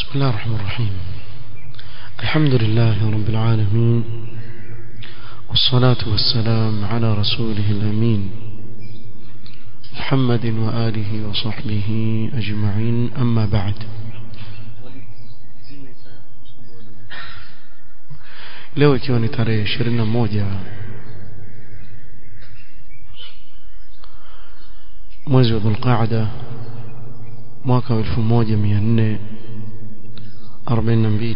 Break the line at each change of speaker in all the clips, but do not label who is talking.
بسم الله الرحمن الرحيم. الحمد لله رب العالمين، والصلاة والسلام على رسوله الأمين محمد وآله وصحبه أجمعين، أما بعد. leo ikiwa ni tarehe 21 mwezi wa Dhulqaada mwaka 1442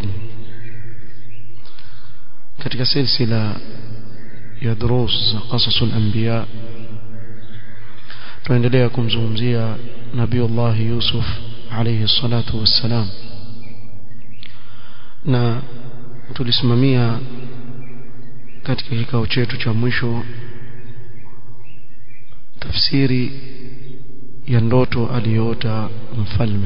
katika silsila ya durus qasasul anbiya tunaendelea kumzungumzia Nabiiullah Yusuf alayhi salatu wassalam, na tulisimamia katika kikao chetu cha mwisho tafsiri ya ndoto aliyoota mfalme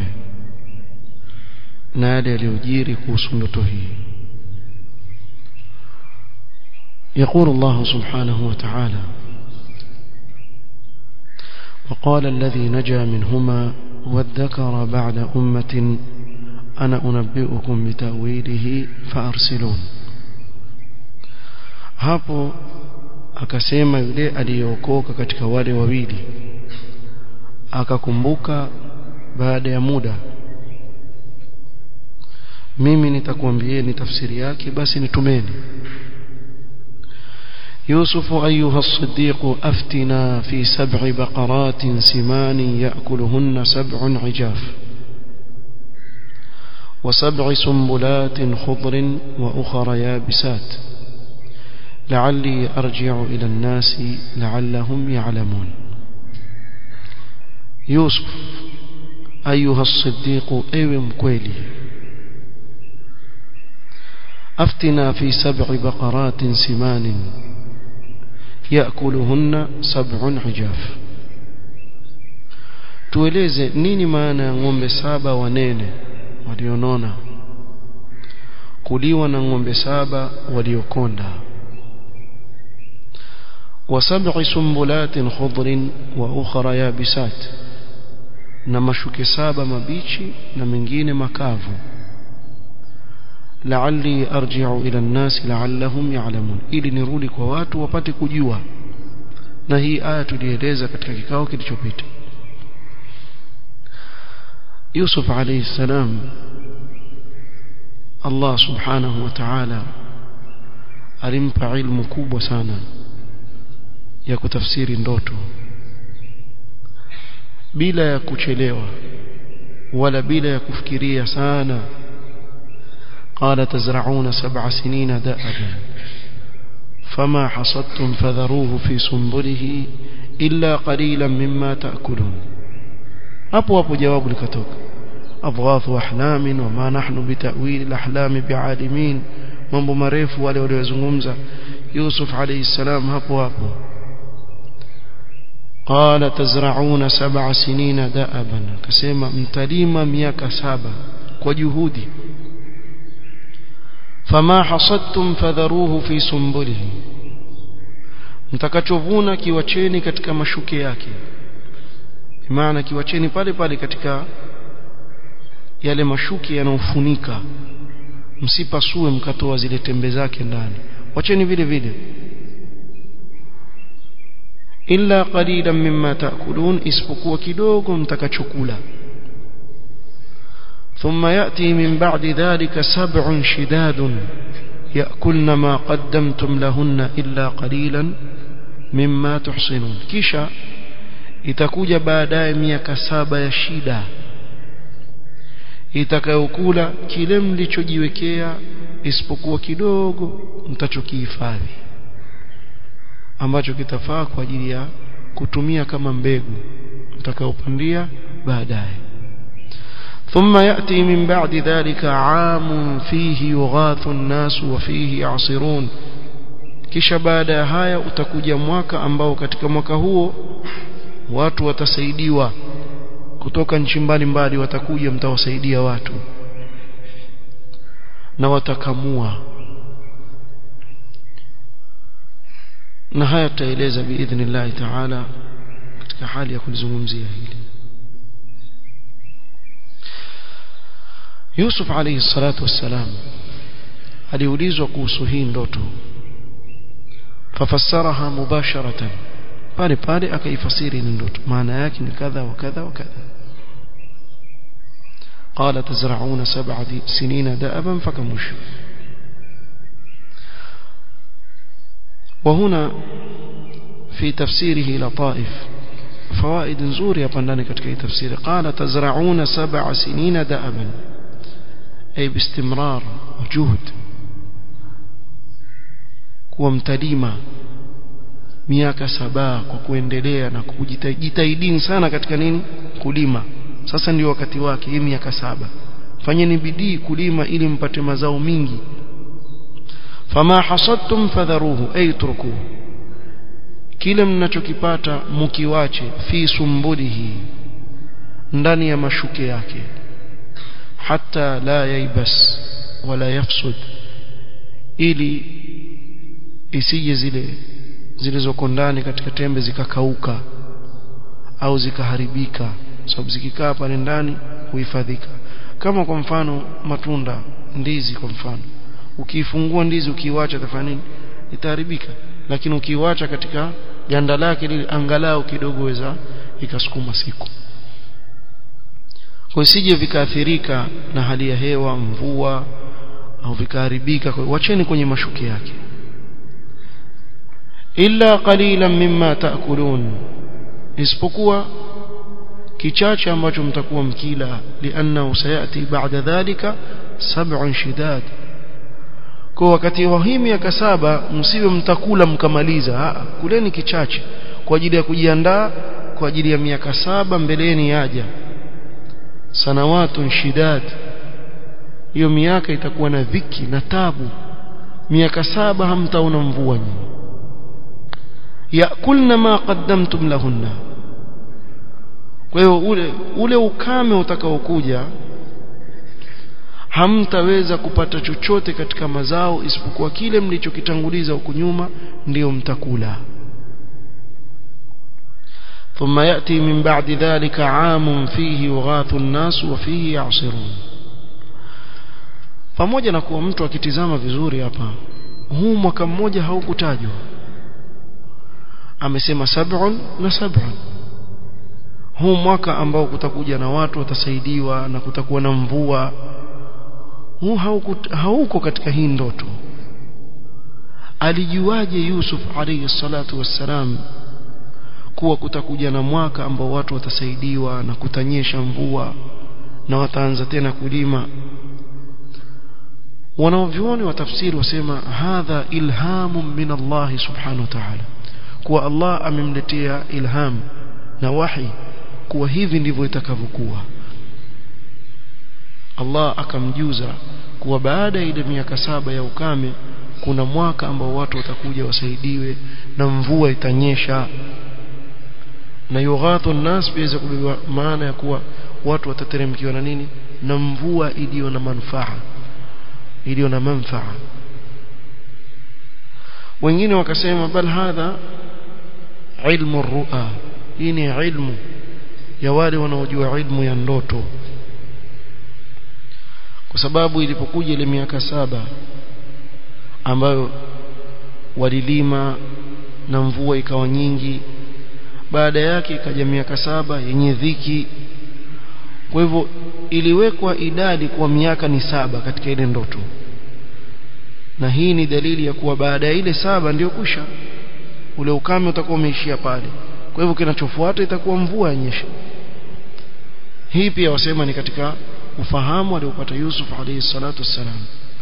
na yale yaliyojiri kuhusu ndoto hii. يقول الله سبحانه وتعالى: وقال الذي نجا منهما وادكر بعد أمة أنا أنبئكم بتأويله فأرسلون. hapo akasema yule aliyeokoka katika wale wawili akakumbuka baada ya muda, mimi nitakwambieni tafsiri yake, basi nitumeni. يوسف أيها الصديق أفتنا في 7 بقرات سمان يأكلهن 7 عجاف و7 سنبلات خضر وأخر يابسات لعلي أرجع إلى الناس لعلهم يعلمون. يوسف أيها الصديق أيوة مكويلي أفتنا في 7 بقرات سمان يأكلهن 7 عجاف. tueleze nini maana ya ng'ombe 7 wanene walionona kuliwa na ng'ombe 7 waliokonda, و7 سنبلات خضر وأخرى يابسات, na mashuke 7 mabichi na mengine makavu. لعلي أرجع إلى الناس لعلهم يعلمون, ili nirudi kwa watu wapate kujua. na hii aya tulieleza katika kikao kilichopita. Yusuf alayhi salam, Allah subhanahu wa ta'ala alimpa ilmu kubwa sana ya kutafsiri ndoto bila ya kuchelewa wala bila ya kufikiria sana. قال تزرعون 7 سنين دأبا فما حصدتم فذروه في سنبله إلا قليلا مما تأكلون. hapo jawabu likatoka: adghathu ahlamin wama nahnu bitawil alahlam bialimin. mambo marefu wale waliozungumza Yusuf alayhi salam hapo. قال تزرعون 7 سنين دأبا, akasema mtalima miaka 7 kwa juhudi. فما حصدتم فذروه في سنبله, mtakachovuna kiwacheni katika mashuke yake. maana kiwacheni pale pale katika yale mashuke yanayofunika, msipasue mkatoa zile tembe zake ndani, wacheni vile vile. illa qalilan mimma ta'kulun, isipokuwa kidogo mtakachokula. ثم يأتي من بعد ذلك 7 شداد يأكلن ما قدمتم لهن إلا قليلا مما تحصنون. kisha itakuja baadaye miaka 7 ya shida itakayokula kile mlichojiwekea isipokuwa kidogo mtachokihifadhi, ambacho kitafaa kwa ajili ya kutumia kama mbegu mtakayopandia baadaye. ثم يأتي من بعد ذلك عام فيه يغاث الناس وفيه يعصرون, kisha baada ya haya utakuja mwaka ambao katika mwaka huo watu watasaidiwa kutoka nchi mbalimbali, watakuja mtawasaidia watu na watakamua. na haya tutaeleza biidhnillah ta'ala katika hali ya kulizungumzia hili. Yusuf alayhi salatu wassalam aliulizwa kuhusu hii ndoto, fafassaraha mubasharatan, pale pale akaifasiri ni ndoto, maana yake ni kadha wa kadha wa kadha. قال تزرعون 7 سنين دأبا فكمش. وهنا في تفسيره لطائف فوائد نزور يبندان katika تفسير. قال تزرعون 7 سنين دأبا أي باستمرار وجهد kuamtalima miaka 7 kwa kuendelea na kujitahidi sana katika nini, kulima. Sasa ndio wakati wake, hii miaka 7 fanyeni bidii kulima ili mpate mazao mingi. Fama hasadtum fadharuhu ay turkuhu, kile mnachokipata mkiwache, fi sumbulihi, ndani ya mashuke yake, hatta la yaibas wala yafsud, ili isije zilizoko ndani katika tembe zikakauka au zikaharibika, sababu zikikaa pale ndani huhifadhika. Kama kwa mfano matunda, ndizi kwa mfano, ukifungua ndizi ukiiacha itafanya nini? Itaharibika. Lakini ukiiacha katika ganda lake lile, angalau kidogo weza ikasukuma siku. Kwa isije vikaathirika na hali ya hewa, mvua, au vikaharibika. Kwa wacheni kwenye mashuki yake. Illa qalilan mimma ta'kulun, isipokuwa kichache ambacho mtakuwa mkila, lianna sayati ba'da dhalika 7 shidad. Kwa wakati wa hii miaka 7 msiwe mtakula mkamaliza, kuleni kichache kwa ajili ya kujiandaa kwa ajili ya miaka 7 mbeleni yaja. Sanawatun shidad, hiyo miaka itakuwa na dhiki na tabu. Miaka 7 hamtaona mvua nyingi. Yakulna ma qaddamtum lahunna, kwa hiyo ule ukame utakaokuja hamtaweza kupata chochote katika mazao isipokuwa kile mlichokitanguliza huko nyuma ndio mtakula. Thumma yati min ba'di dhalika 'amun fihi yughathu an-nas wa fihi ya'sirun. Pamoja na kuwa mtu akitizama vizuri hapa, huu mwaka mmoja haukutajwa, amesema 7 na 7. Huu mwaka ambao kutakuja na watu watasaidiwa na kutakuwa na mvua, huu hauko katika hii ndoto. Alijuaje Yusuf alayhi salatu wassalam kuwa kutakuja na mwaka ambao watu watasaidiwa na kutanyesha mvua na wataanza tena kulima? Wanaovioni wa tafsiri wasema hadha ilhamun min Allah subhanahu wa ta'ala, kuwa Allah amemletea ilham na wahi kuwa hivi ndivyo itakavyokuwa. Allah akamjuza kuwa baada ya ile miaka 7 ya ukame kuna mwaka ambao watu watakuja wasaidiwe na mvua itanyesha. Na yughathu an-nas biweza kubeba maana ya kuwa watu watateremkiwa na nini? Na mvua iliyo na manufaa, iliyo na manufaa. Wengine wakasema bal hadha ilmu ar-ru'a, hii ni ilmu ya wale wanaojua ilmu ya ndoto. Kwa sababu ilipokuja ile miaka 7 ambayo walilima na mvua ikawa nyingi, baada yake ikaja miaka 7 yenye dhiki. Kwa hivyo iliwekwa idadi kwa miaka ni 7 katika ile ndoto, na hii ni dalili ya kuwa baada ya ile 7 ndio kusha ule ukame utakuwa umeishia pale. Kwa hivyo kinachofuata itakuwa mvua nyesha. Hii pia wasema ni katika ufahamu aliopata Yusuf alayhi salatu wassalam.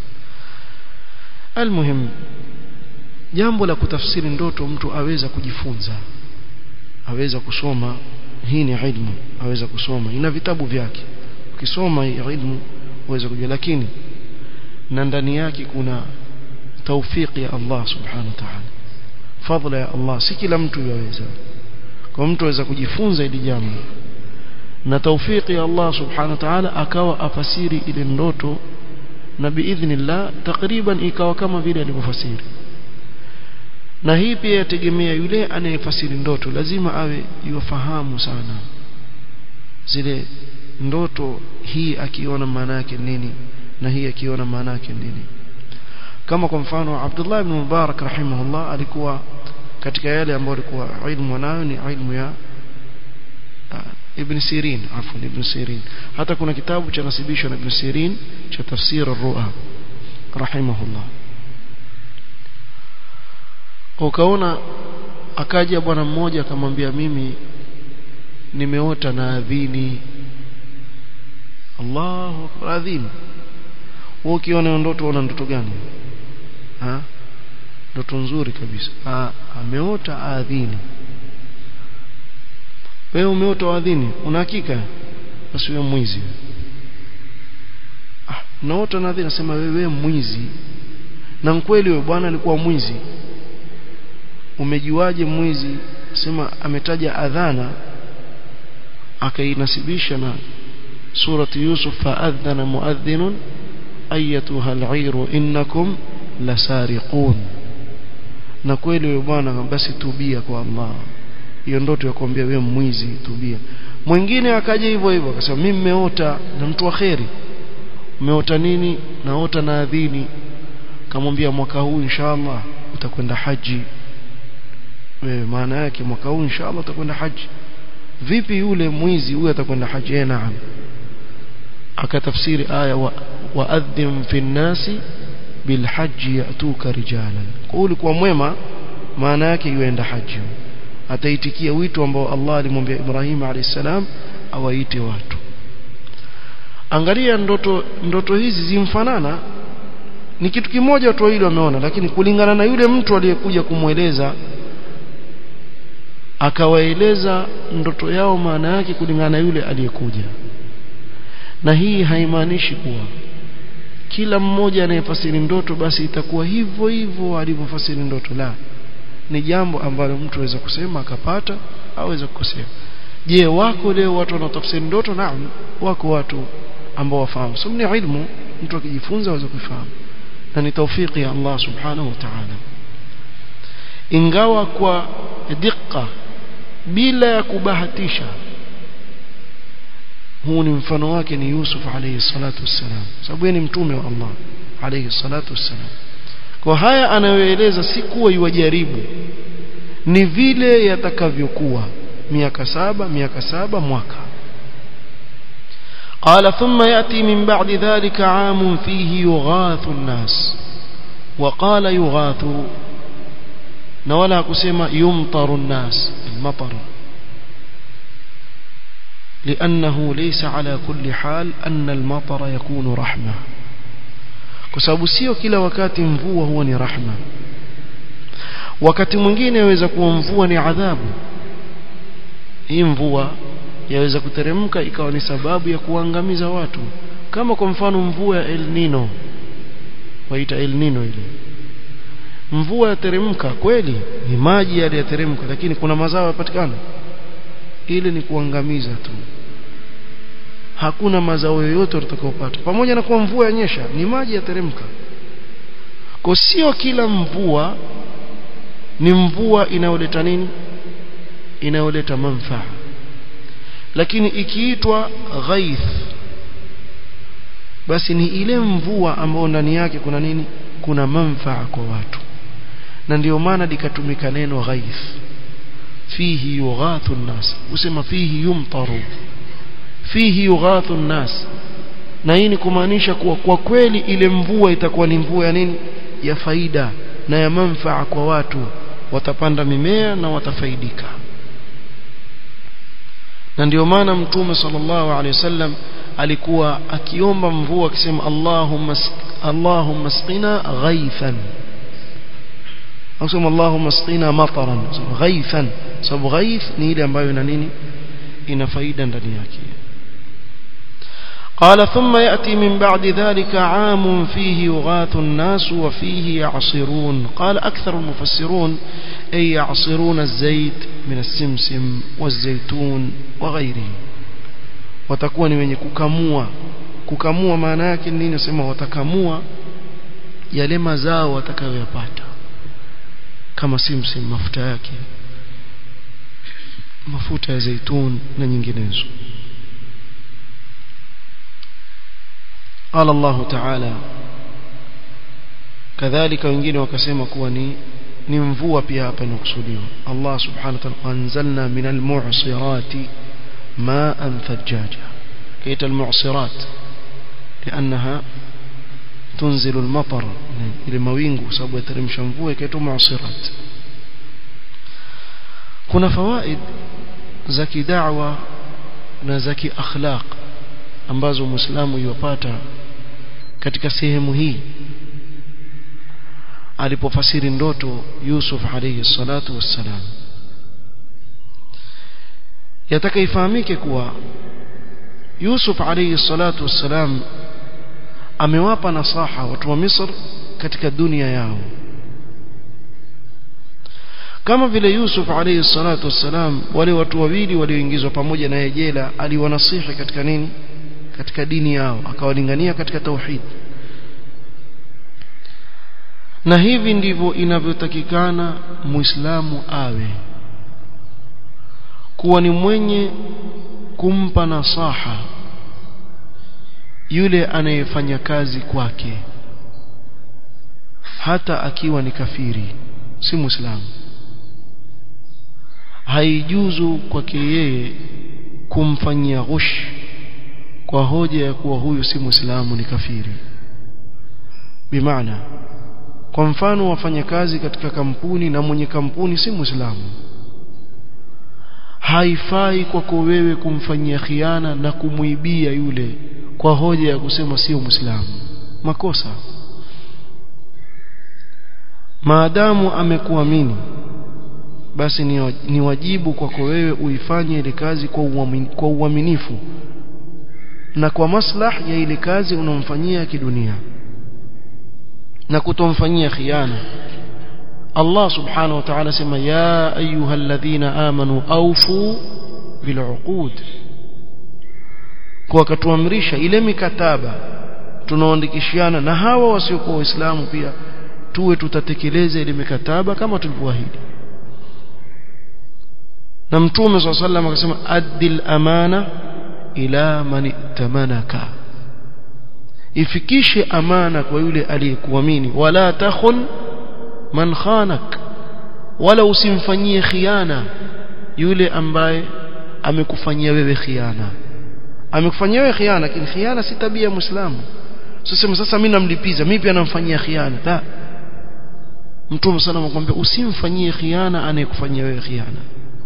Almuhim, jambo la kutafsiri ndoto mtu aweza kujifunza, aweza kusoma. Hii ni ilmu, aweza kusoma, ina vitabu vyake. Ukisoma hii ilmu uweza kujua, lakini na ndani yake kuna tawfiki ya Allah subhanahu wa ta'ala, fadhila ya Allah. Si kila mtu yaweza, kwa mtu aweza kujifunza hili jambo na tawfiki ya Allah subhanahu wa ta'ala akawa afasiri ile ndoto, na biidhnillah takriban ikawa kama vile alivyofasiri. Na hii pia yategemea yule anayefasiri ndoto, lazima awe yufahamu sana zile ndoto hii akiona maana yake nini na hii akiona maana yake nini. Kama kwa mfano Abdullah ibn Mubarak rahimahullah alikuwa katika yale ambayo alikuwa ilmu nayo ni ilmu ya Ibn Sirin, Ibn Sirin. Hata kuna kitabu cha nasibishwa na Ibn Sirin cha tafsir ar-ru'a rahimahullah. Ukaona akaja bwana mmoja akamwambia mimi nimeota na adhini. Allahu akbar, adhini. Wewe ukiona ndoto una ndoto gani? Ndoto nzuri kabisa. Ameota adhini. Wewe umeota adhini, una hakika? Basi wewe mwizi. Naota na adhini, nasema wewe mwizi. Na kweli wewe bwana alikuwa mwizi. Umejuaje mwizi? Sema ametaja adhana akainasibisha na surati Yusuf, faadhana muadhdhinun ayyatuha al-'ayru innakum lasariqun. Na kweli wewe bwana, basi tubia kwa Allah. Hiyo ndoto ya kuambia wewe mwizi, tubia. Mwingine akaja hivyo hivyo akasema mimi nimeota na mtu wa khairi. Umeota nini? Naota na adhini. Kamwambia mwaka huu inshallah utakwenda haji. Wewe maana yake mwaka huu inshallah utakwenda haji. Vipi yule mwizi huyu atakwenda haji? Naam. Akatafsiri aya wa'adhim fi nnasi bilhajji yatuka rijalan. Kwa ulikuwa mwema maana yake yuenda haji. Ataitikia wito ambao Allah alimwambia Ibrahim alayhisalam awaite watu. Angalia ndoto hizi zimfanana, ni kitu kimoja watu wawili wameona, lakini kulingana na yule mtu aliyekuja kumueleza akawaeleza ndoto yao maana yake kulingana na yule aliyekuja. Na hii haimaanishi kuwa kila mmoja anayefasiri ndoto basi itakuwa hivyo hivyo alivyofasiri ndoto. La, ni jambo ambalo mtu aweza kusema akapata au aweza kukosea. Je, wako leo watu wanaotafsiri ndoto? Naam, wako watu ambao wafahamu. So ni ilmu, mtu akijifunza aweza kufahamu, na ni tawfiki ya Allah subhanahu wa ta'ala. Ingawa kwa dikka, bila ya kubahatisha. Huu ni mfano wake ni Yusuf alayhi salatu wassalam, sababu ni mtume wa Allah alayhi salatu wassalam. Kwa haya anayoeleza si kuwa yuwajaribu, ni vile yatakavyokuwa miaka saba mwaka. قال ثم يأتي من بعد ذلك عام فيه يغاث الناس. وقال يغاث نولا كسما يمطر الناس المطر، لأنه ليس على كل حال أن المطر يكون رحمة. كسبب sio kila wakati mvua huwa ni rahma. Wakati mwingine yaweza kuwa mvua ni adhabu. Hii mvua yaweza kuteremka ikawa ni sababu ya kuangamiza watu, kama kwa mfano mvua ya El Nino. Waita El Nino ile mvua yateremka, kweli ni maji yale yateremka, lakini kuna mazao yapatikana? Ile ni kuangamiza tu, hakuna mazao yoyote utakayopata. Pamoja na kuwa mvua yanyesha, ni maji yateremka. Kwa sio kila mvua ni mvua inayoleta nini? Inayoleta manufaa. Lakini ikiitwa ghaith, basi ni ile mvua ambayo ndani yake kuna nini? Kuna manufaa kwa watu. Na ndio maana likatumika neno ghaith. Fihi yughathu an-nas, usema fihi yumtaru, fihi yughathu an-nas. Na hii ni kumaanisha kuwa kwa kweli ile mvua itakuwa ni mvua ya nini? Ya faida na ya manufaa kwa watu, watapanda mimea na watafaidika. Na ndio maana Mtume sallallahu alaihi wasallam alikuwa akiomba mvua akisema Allahumma asqina ghaithan, asema Allahumma asqina mataran, ghaithan. Sababu ghaith ni ile ambayo ina nini? Ina faida ndani yake. قال ثم يأتي من بعد ذلك عام فيه يغاث الناس وفيه يعصرون. قال أكثر المفسرون أي يعصرون الزيت من السمسم والزيتون وغيره. وتكون من kukamua maana yake nini? Nasema watakamua yale mazao watakayoyapata, kama simsim mafuta yake, mafuta ya zaitun na nyinginezo. قال الله تعالى kadhalika wengine wakasema kuwa ni mvua pia hapa inakusudiwa. Allah subhanahu wa ta'ala anzalna minal mu'sirati ma'an thajjaja, kaita al-mu'sirat lianaha tunzilu al-matar, ile mawingu sababu yateremsha mvua ikaitwa mu'sirat. kuna fawaid za kida'wa na za kiakhlaq ambazo muislamu yupata katika sehemu hii alipofasiri ndoto Yusuf alayhi salatu wassalam. yataka ifahamike kuwa Yusuf alayhi salatu wassalam amewapa nasaha watu wa Misri katika dunia yao, kama vile Yusuf alayhi salatu wassalam wale watu wawili walioingizwa pamoja na jela aliwanasihi katika nini, katika dini yao, akawalingania katika tauhid. na hivi ndivyo inavyotakikana muislamu awe, kuwa ni mwenye kumpa nasaha yule anayefanya kazi kwake, hata akiwa ni kafiri si muislamu. haijuzu kwake yeye kumfanyia ghush kwa hoja ya kuwa huyu si muislamu, ni kafiri. bimaana kwa mfano wafanya kazi katika kampuni na mwenye kampuni si muislamu, haifai kwako wewe kumfanyia khiana na kumuibia yule kwa hoja ya kusema sio muislamu, makosa. maadamu amekuamini basi ni wajibu kwako wewe uifanye ile kazi kwa uaminifu na kwa maslahi ya ile kazi unomfanyia kidunia, na kutomfanyia khiana. Allah subhanahu wa ta'ala sema ya ayyuhalladhina amanu awfu bil'uqud, kwa katuamrisha ile mikataba tunaoandikishiana na hawa wasiokuwa waislamu pia tuwe tutatekeleza ile mikataba kama tulivyoahidi. na Mtume صلى الله عليه وسلم akasema addil amana ila man itamanaka, ifikishe amana kwa yule aliyekuamini. wala takhun man khanak, wala usimfanyie khiana yule ambaye amekufanyia wewe khiana. amekufanyia wewe khiana, lakini khiana si tabia ya Muislamu. Sasa mimi namlipiza, mimi pia namfanyia khiana. la, Mtume sana amekwambia usimfanyie khiana anayekufanyia wewe khiana.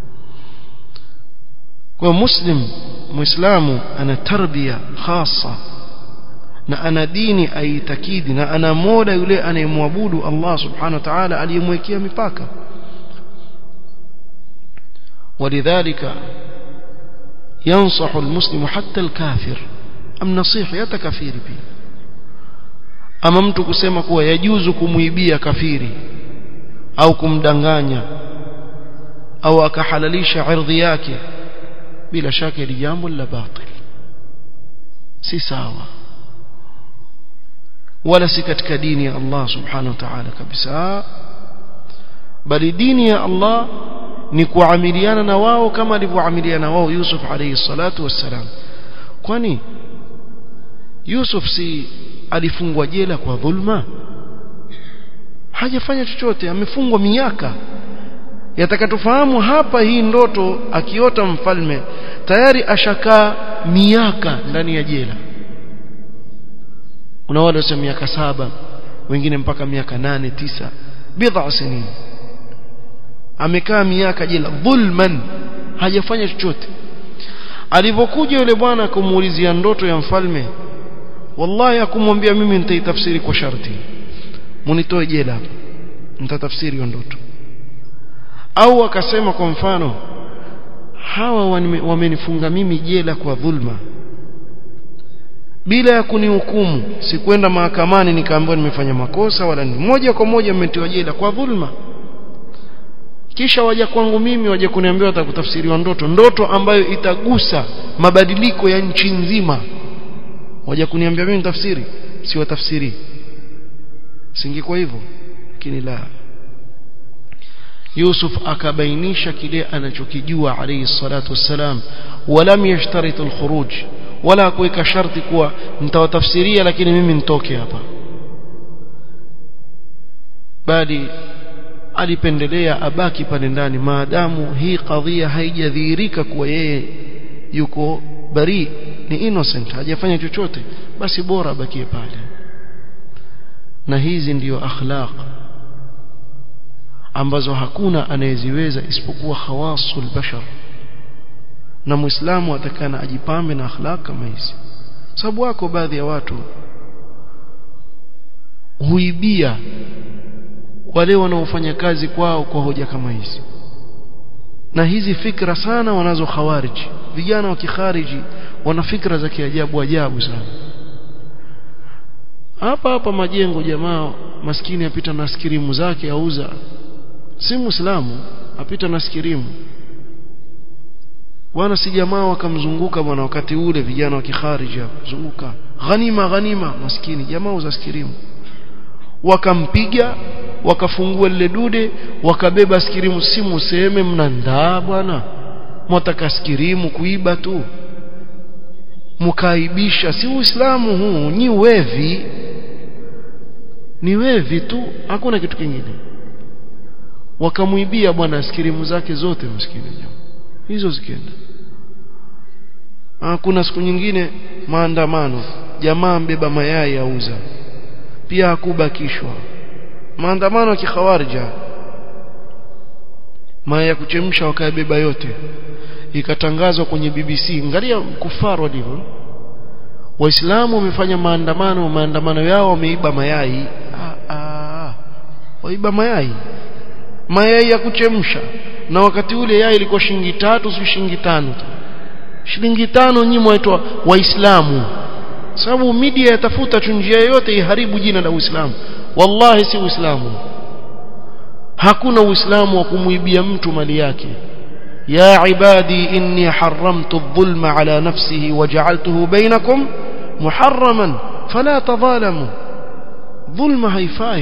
kwa muislamu ana tarbia khassa na ana dini aitakidi na ana mola yule anayemwabudu Allah subhanahu wa ta'ala aliyemwekea mipaka. ولذلك ينصح المسلم حتى الكافر amnasihi hata kafiri pia. ama mtu kusema kuwa yajuzu kumuibia kafiri au kumdanganya au akahalalisha ardhi yake, bila shaka ni jambo la batil, si sawa, wala si katika dini ya Allah subhanahu wa ta'ala kabisa. bali dini ya Allah ni kuamiliana na wao kama alivyoamiliana wao Yusuf alayhi salatu wassalam. kwani Yusuf si alifungwa jela kwa dhulma? hajafanya chochote, amefungwa miaka. yatakatufahamu hapa hii ndoto akiota mfalme tayari ashakaa miaka ndani ya jela. kuna wale wasema miaka 7, wengine mpaka miaka 8 9, bid'a sinin. amekaa miaka jela dhulman, hajafanya chochote. alipokuja yule bwana kumuulizia ndoto ya mfalme, wallahi akumwambia mimi nitaitafsiri kwa sharti, munitoe jela hapa nitatafsiri hiyo ndoto. au akasema kwa mfano, hawa wamenifunga mimi jela kwa dhulma bila ya kunihukumu, sikwenda mahakamani nikaambiwa nimefanya makosa, wala ni moja kwa moja mmetiwa jela kwa dhulma. kisha waje kwangu mimi, waje kuniambia watakutafsiriwa ndoto ambayo itagusa mabadiliko ya nchi nzima, waje kuniambia mimi nitafsiri, si watafsiri. singekuwa hivyo, lakini la. Yusuf akabainisha kile anachokijua alayhi salatu wassalam, walam yashtarit alkhuruj wala kuweka sharti kuwa nitawatafsiria lakini mimi nitoke hapa, bali alipendelea abaki pale ndani maadamu hii kadhia haijadhihirika kuwa yeye yuko bari, ni innocent, hajafanya chochote, basi bora abakie pale. Na hizi ndiyo akhlaq ambazo hakuna anayeziweza isipokuwa khawasul bashar, na muislamu atakana ajipambe na akhlaq kama hizi. Sababu wako baadhi ya watu huibia wale wanaofanya kazi kwao kwa hoja kama hizi, na hizi fikra sana wanazo khawariji. Vijana wa kikhariji wana fikra za kiajabu ajabu sana. Hapa majengo, jamaa maskini apita na skirimu zake auza, si muislamu, apita na skirimu bwana, si jamaa wakamzunguka bwana, wakati ule vijana wa kikhariji zunguka, ghanima, maskini jamaa uza skirimu, wakampiga, wakafungua lile dude, wakabeba skirimu. Si museme mnandaa bwana, mwataka skirimu kuiba tu, mkaibisha, si Uislamu huu, ni wevi, ni wevi tu, hakuna kitu kingine. Wakamuibia bwana skirimu zake zote, msikini hizo zikenda. Kuna siku nyingine maandamano, jamaa mbeba mayai auza, pia hakubakishwa. Maandamano ya kikhawarija, mayai ya kuchemsha wakabeba yote, ikatangazwa kwenye BBC. Angalia kufaru walivyo. Waislamu wamefanya maandamano yao, wameiba mayai. Waiba mayai ya kuchemsha, na wakati ule yai ilikuwa shilingi 3, si shilingi 5 tu. Shilingi 5 nyinyi mwaitwa Waislamu, sababu media yatafuta njia yote iharibu jina la Uislamu. Wallahi si Uislamu, hakuna Uislamu wa kumuibia mtu mali yake. ya ibadi inni haramtu adh-dhulma ala nafsihi waja'altuhu bainakum muharraman fala tadhalamu. Dhulma haifai,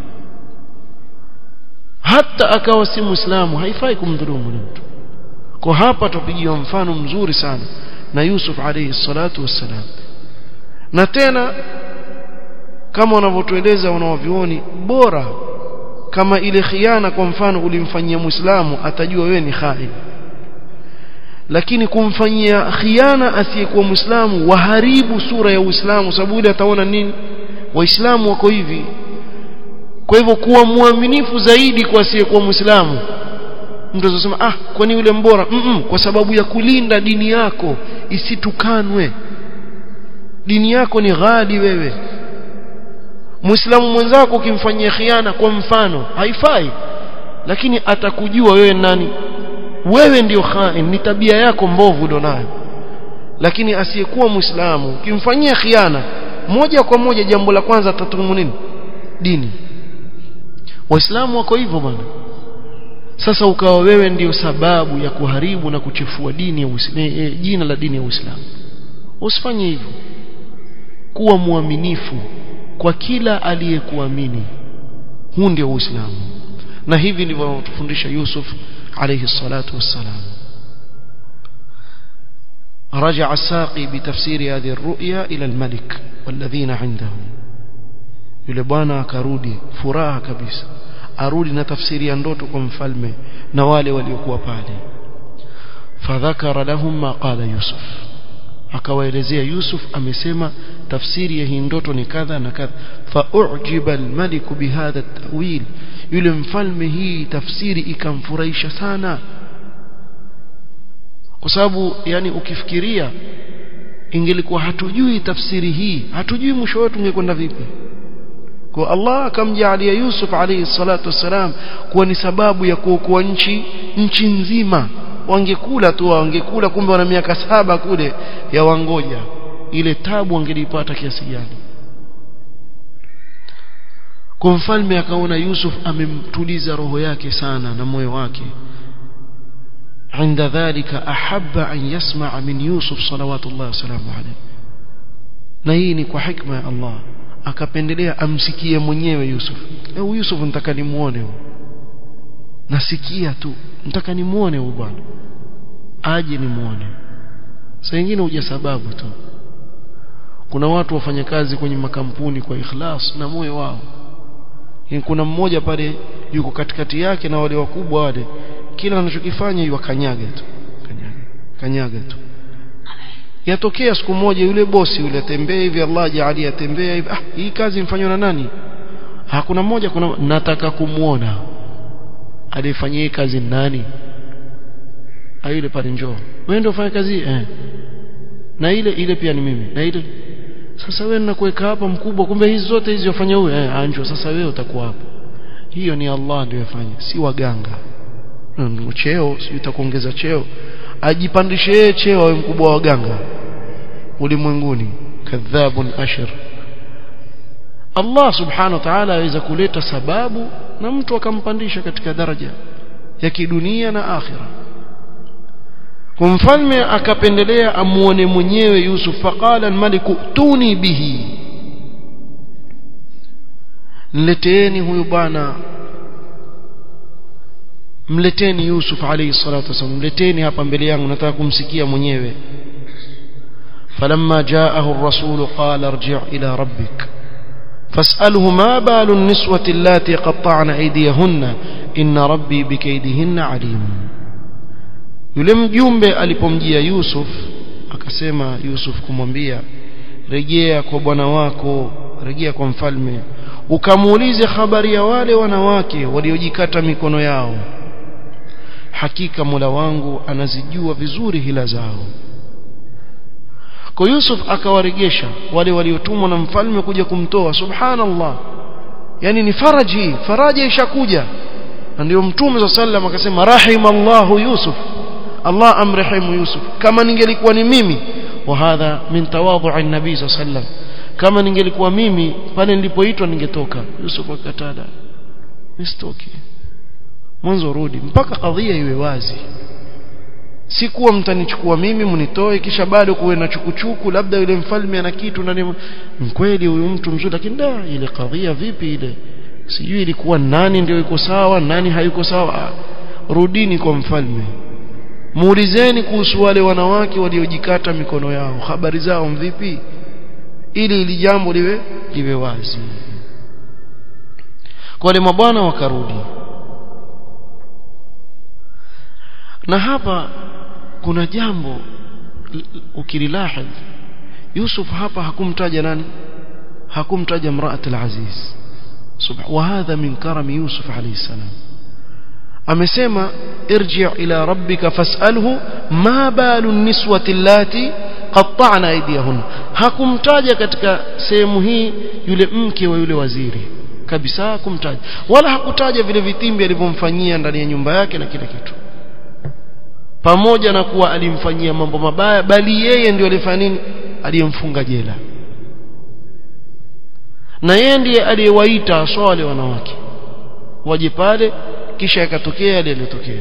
hata akawa si Muislamu haifai kumdhulumu mtu. Kwa hapa tupigiwa mfano mzuri sana na Yusuf alayhi salatu wassalam. Na tena kama wanavyotueleza wanaovioni, bora kama ile khiana kwa mfano ulimfanyia Muislamu, atajua wewe ni khain, lakini kumfanyia khiana asiyekuwa Muislamu waharibu sura ya Uislamu, sababu ile ataona nini, Waislamu wako hivi. Kwa hivyo kuwa muaminifu zaidi kwa asiyekuwa Muislamu. Mtu anasema kwani yule mbora? Kwa sababu ya kulinda dini yako isitukanwe. Dini yako ni ghali wewe. Muislamu mwenzako ukimfanyia khiana kwa mfano haifai, lakini atakujua wewe nani, wewe ndio khain, ni tabia yako mbovu ndio nayo. Lakini asiyekuwa Muislamu ukimfanyia khiana, moja kwa moja jambo la kwanza atatumu nini? Dini. Waislamu wako hivyo bwana. Sasa ukawa wewe ndio sababu ya kuharibu na kuchefua dini ya Uislamu, jina la dini ya Uislamu. Usifanye hivyo. Kuwa muaminifu kwa kila aliyekuamini. Huu ndio Uislamu. Na hivi ndivyo anatufundisha Yusuf alayhi salatu wassalam. رجع الساقي بتفسير هذه الرؤيا إلى الملك والذين عنده. yule bwana akarudi furaha kabisa, arudi na tafsiri ya ndoto kwa mfalme na wale waliokuwa pale. Fadhakara lahum ma qala Yusuf, akawaelezea Yusuf amesema tafsiri ya hii ndoto ni kadha na kadha. Faujiba almalik bihadha at-ta'wil, yule mfalme hii tafsiri ikamfurahisha sana, kwa sababu yani ukifikiria ingelikuwa hatujui tafsiri hii, hatujui mwisho wetu ungekwenda vipi. Kwa Allah akamjalia Yusuf alayhi salatu wasalam kuwa ni sababu ya kuokoa nchi nzima. Wangekula tu, wangekula, kumbe wana miaka 7 kule ya wangoja, ile tabu wangelipata kiasi gani. Kwa mfalme akaona Yusuf amemtuliza roho yake sana na moyo wake. عند ذلك أحب أن يسمع من يوسف صلوات الله وسلامه عليه. na hii ni kwa hikma ya Allah, akapendelea amsikie mwenyewe Yusuf. Yusuf nataka nimuone, nasikia tu nataka nimuone huyu bwana, aje nimuone. Sasa wengine huja sababu tu. Kuna watu wafanya kazi kwenye makampuni kwa ikhlas na moyo wao. Kuna mmoja pale yuko katikati yake na wale wakubwa wale, kila anachokifanya yuwakanyaga tu, kanyaga tu. Yatokea siku moja yule bosi yule tembea hivi, Allah jaalia tembea hivi, hii kazi mfanywa na nani? Hakuna mmoja, kuna nataka kumuona alifanyia hii kazi nani? Yule pale njoo, wewe ndio ufanye kazi na ile pia ni mimi na ile. Sasa wewe ninakuweka hapa mkubwa, kumbe hizi zote hizi wafanya huyu anjo. Sasa wewe utakuwa hapo. Hiyo ni Allah ndio yafanya, si waganga. Cheo si utakuongeza cheo, ajipandishe cheo awe mkubwa wa waganga ulimwenguni. Kadhabun ashir. Allah subhanahu wa ta'ala aweza kuleta sababu na mtu akampandisha katika daraja ya kidunia na akhira. Kwa mfalme akapendelea amuone mwenyewe Yusuf. Faqala al-maliku tuni bihi, nileteeni huyu bwana, mleteni Yusuf alayhi salatu wasallam, mleteni hapa mbele yangu, nataka kumsikia mwenyewe. falamma jaahu ar-rasul qala irji' ila rabbik fas'alhu ma balu an-niswati allati qatta'na aydiyahunna inna rabbi bikaydihinna alim. Yule mjumbe alipomjia Yusuf akasema Yusuf kumwambia, rejea kwa bwana wako, rejea kwa mfalme, ukamuulize habari ya wale wanawake waliojikata mikono yao. Hakika Mola wangu anazijua vizuri hila zao. Kwa Yusuf akawaregesha wale waliotumwa na mfalme kuja kumtoa. Subhanallah, yani ni faraja ishakuja. Ndio Mtume sallam akasema rahimallahu Yusuf, Allah amrahimu Yusuf. Kama ningelikuwa ni mimi, wa hadha min tawadhu'i an-nabii sallam, kama ningelikuwa mimi pale nilipoitwa ningetoka. Yusuf akatada, nisitoke, mwanzo rudi mpaka kadhia iwe wazi. Si kuwa mtanichukua mimi mnitoe kisha bado kuwe na chukuchuku, labda yule mfalme ana kitu na kweli huyu mtu mzuri, lakini ile kadhia vipi ile, sijui ilikuwa nani ndio yuko sawa nani hayuko sawa. Rudini kwa mfalme, muulizeni kuhusu wale wanawake waliojikata mikono yao, habari zao mvipi, ili jambo liwe wazi. Kwa wale mabwana wakarudi. Na hapa kuna jambo ukililahidh, Yusuf hapa hakumtaja nani? Hakumtaja mraat al-aziz. Wa hadha min karami Yusuf alayhi salam. Amesema irji' ila rabbika fas'alhu ma balu an-niswati allati qatta'na aydiyahun. Hakumtaja katika sehemu hii yule mke wa yule waziri kabisa, hakumtaja, wala hakutaja vile vitimbi alivyomfanyia ndani ya nyumba yake na kila kitu, pamoja na kuwa alimfanyia mambo mabaya, bali yeye ndio alifanya nini? Aliyemfunga jela, na yeye ndiye aliyewaita wale wanawake waje pale, kisha yakatokea yale yaliyotokea.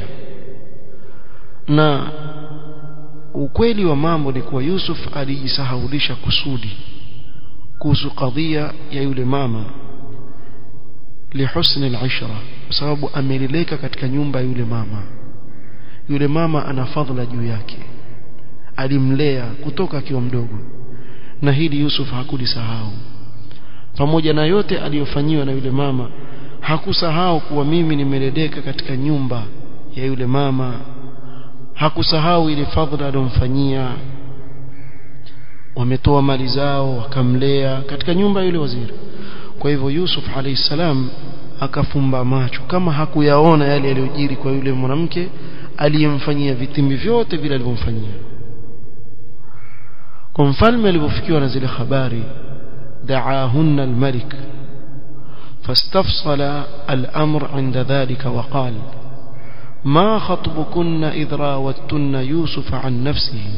Na ukweli wa mambo ni kuwa Yusuf alijisahaulisha kusudi kuhusu kadhia ya yule mama lihusni al-ishra, kwa sababu ameleleka katika nyumba ya yule mama. Yule mama ana fadhila juu yake, alimlea kutoka akiwa mdogo, na hili Yusuf hakulisahau. Pamoja na yote aliyofanyiwa na yule mama, hakusahau kuwa mimi nimeleleka katika nyumba ya yule mama. Hakusahau ile fadhila aliyomfanyia, wametoa mali zao wakamlea katika nyumba ya yule waziri. Kwa hivyo Yusuf alayhi salam akafumba macho, kama hakuyaona yale yaliyojiri kwa yule mwanamke aliyemfanyia vitimbi vyote vile alivyomfanyia. Kwa mfalme alipofikiwa na zile habari, da'ahunna al-malik fastafsala al-amr 'inda dhalika wa qala ma khatbukunna idh rawattunna Yusuf 'an nafsihi.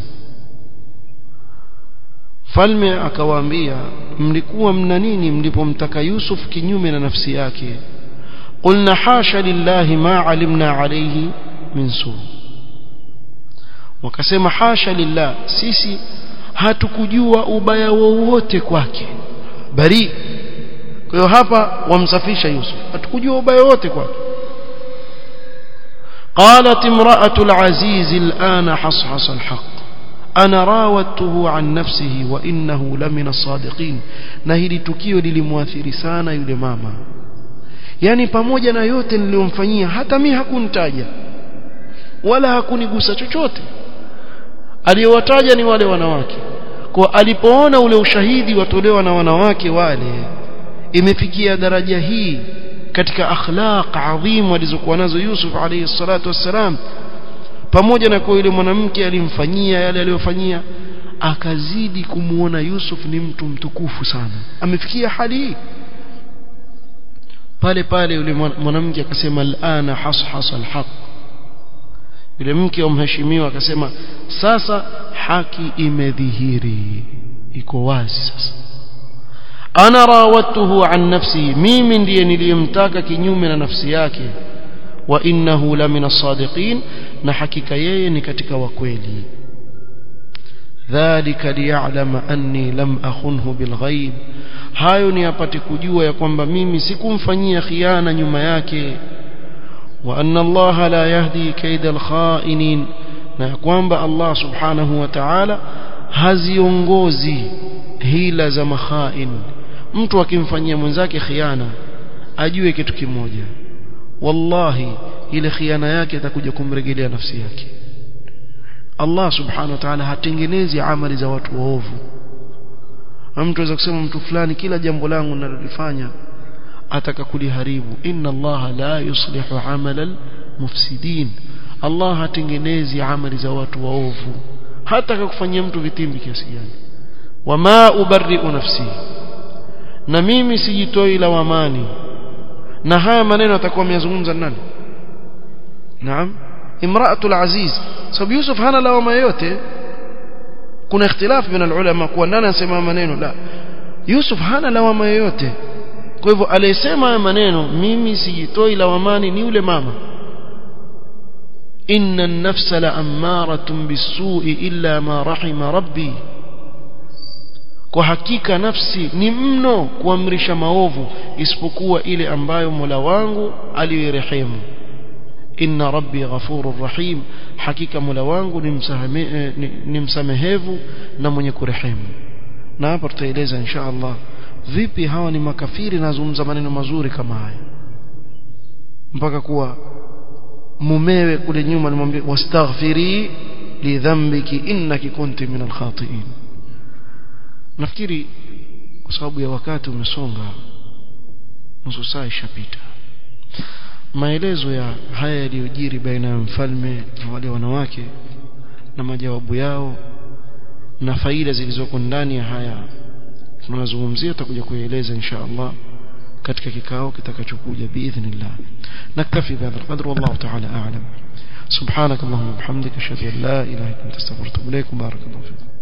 Mfalme akawaambia, mlikuwa mna nini mlipomtaka Yusuf kinyume na nafsi yake? Qulna hasha lillahi ma 'alimna alayhi min su. Wakasema hasha lillah, sisi hatukujua ubaya wowote kwake, bari. Kwa hiyo hapa wamsafisha Yusuf, hatukujua ubaya wote kwake. قالت امرأة العزيز الآن حصحص الحق ana rawatuhu an nafsihi wa innahu lamina sadiqin. Na hili tukio lilimuathiri sana yule mama, yani pamoja na yote niliyomfanyia hata mimi hakunitaja wala hakunigusa chochote, aliyowataja ni wale wanawake. Kwa alipoona ule ushahidi watolewa na wanawake wale, imefikia daraja hii katika akhlaq adhim walizokuwa nazo Yusuf alayhi salatu wassalam, pamoja na kwa yule mwanamke alimfanyia yale aliyofanyia, akazidi kumuona Yusuf ni mtu mtukufu sana. Amefikia hali hii. Pale yule mwanamke akasema alana hashasa alhaq. Yule mke wa mheshimiwa akasema sasa haki imedhihiri, iko wazi sasa. Ana rawatuhu an nafsi, mimi ndiye niliyemtaka kinyume na nafsi yake, wa innahu lamina sadiqin, na hakika yeye ni katika wakweli. Dhalika liya'lama anni lam akhunhu bilghaib, hayo ni apate kujua ya kwamba mimi sikumfanyia khiana nyuma yake. Wa anna Allah la yahdi kaida alkhainin, na kwamba Allah subhanahu wa ta'ala haziongozi hila za makhain. Mtu akimfanyia mwenzake khiana ajue kitu kimoja, wallahi ile khiana yake itakuja kumrejelea nafsi yake. Allah subhanahu wa ta'ala hatengenezi amali za watu waovu. Mtu aweza kusema mtu fulani kila jambo langu ninalofanya ataka kuliharibu. Inna Allah la yuslihu amala mufsidin. Allah hatengenezi amali za watu waovu hata akakufanyia mtu vitimbi kiasi gani. Wama ubarri'u nafsi, na mimi sijitoi lawamani. Na haya maneno atakuwa ameyazungumza nani? Naam, imra'atul aziz. Sababu Yusuf hana lawama yote. Kuna ikhtilaf baina ulama kwa nani anasema maneno. La, Yusuf hana lawama yote. Kwa hivyo aliyesema haya maneno mimi sijitoi lawamani ni yule mama. Inna an-nafsa la'ammaratun bis-su'i illa ma rahima rabbi, kwa hakika nafsi ni mno kuamrisha maovu isipokuwa ile ambayo Mola wangu aliyerehemu. Inna rabbi ghafurur rahim, hakika Mola wangu ni msamehevu na mwenye kurehemu. Na hapa tutaeleza insha Allah vipi hawa ni makafiri nazungumza maneno mazuri kama haya, mpaka kuwa mumewe kule nyuma alimwambia wastaghfiri li dhanbiki innaki kunti minal khati'in. Nafikiri kwa sababu ya wakati umesonga, nusu saa ishapita. Maelezo ya haya yaliyojiri baina ya mfalme na wale wanawake na majawabu yao na faida zilizoko ndani ya haya tunazungumzia tutakuja kueleza insha Allah katika kikao kitakachokuja biidhnillah. Naktafi bihadha alqadr, wallahu ta'ala a'lam. Subhanakallahumma wa bihamdika ashhadu an la ilaha illa anta astaghfiruka wa atubu ilaik. Barakallahu fiik.